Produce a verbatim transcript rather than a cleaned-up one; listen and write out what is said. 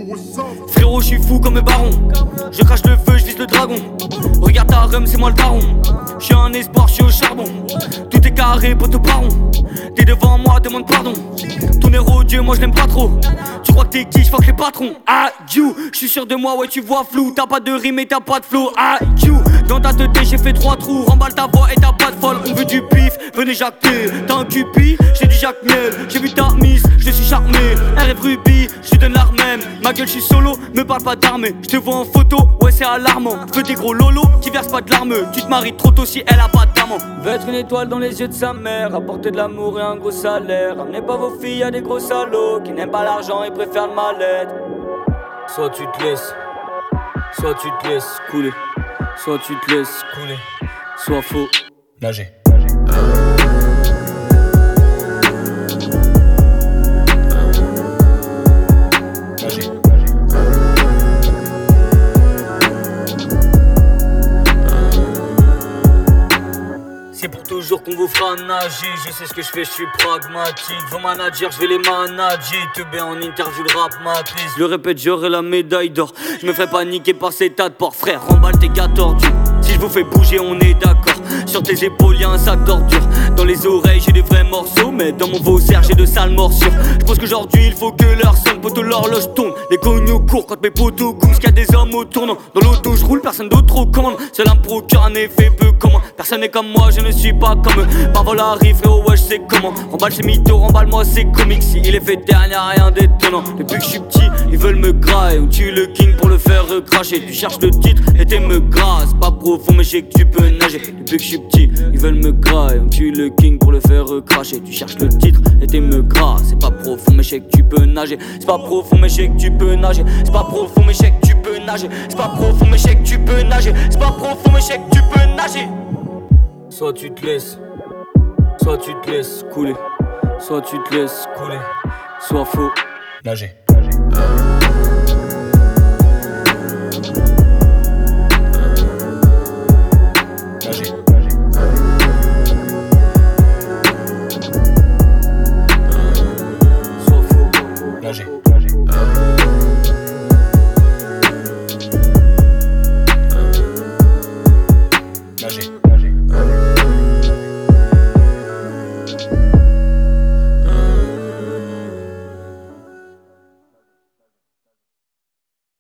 Frérot, je suis fou comme un baron. Je crache le feu, je vise le dragon. Regarde ta rhum, c'est moi le daron. Je suis un espoir, je suis au charbon. Tout est carré, poteau paron. T'es devant moi, demande pardon. Ton héros, Dieu, moi je l'aime pas trop. Tu crois que t'es qui, j'fuck les patrons. Ah, you, je suis sûr de moi, ouais, tu vois flou. T'as pas de rime et t'as pas de flow. Ah, you, dans ta tête, j'ai fait trois trous. Remballe ta voix et t'as pas de folle. On veut du pif, venez jacter. T'as un cupi, j'ai du Jacques Miel. J'ai vu ta miss, je suis charmé. Rêve Ruby, je te donne l'arme même. Ma gueule, je suis solo, me parle pas d'armée. Je te vois en photo, ouais, c'est alarmant. Feu des gros lolos qui versent pas de larmes. Tu te maries trop tôt si elle a pas d'amant. Veut être une étoile dans les yeux de sa mère. Apporter de l'amour et un gros salaire. Ramenez pas vos filles à des gros salauds qui n'aiment pas l'argent et préfèrent le mal-être. Soit tu te laisses, soit tu te laisses couler. Soit tu te laisses couler, soit faut nager. C'est pour toujours qu'on vous fera nager. Je sais ce que je fais, je suis pragmatique. Vos managers, je vais les manager. Te bé en interview, le rap matrice. Je le répète, j'aurai la médaille d'or. Je me ferai pas niquer par ces tas de porcs. Frère, remballe tes gars tordus. Si je vous fais bouger, on est d'accord. Sur tes épaules, y'a un sac d'ordures. Dans les oreilles, j'ai des vrais morceaux. Mais dans mon vaussaire, j'ai de sales morsures. Je pense qu'aujourd'hui, il faut que l'heure sonne. Poteau, l'horloge tourne. Les cognos courent quand mes poteaux goûtent. Qu'il y a des hommes au tournant. Dans l'auto, je roule, personne d'autre au commande. Cela me procure un effet peu commun. Personne n'est comme moi, je ne suis pas comme eux. Par vol arrive, frérot, ouais, je sais comment. Remballe ces mythos, remballe-moi ces comics. Si il est fait dernier, rien d'étonnant. Depuis que je suis petit, ils veulent me grailler. On tue le king pour le faire recracher. Tu cherches le titre et t'es me grâce. Pas profond, mais je sais que tu peux nager. Depuis que je suis petit, ils veulent me grailler. On tue le king pour le faire recracher. Tu cherches le titre et t'es me grâce. C'est pas profond, mais je sais que tu peux nager. C'est pas profond, mais je sais que tu peux nager. C'est pas profond, mais je sais que tu peux nager. C'est pas profond, mais je sais que tu peux nager. C'est pas profond, mais je sais que tu peux nager. Soit tu te laisses, soit tu te laisses couler, soit tu te laisses couler, soit faut nager. nager.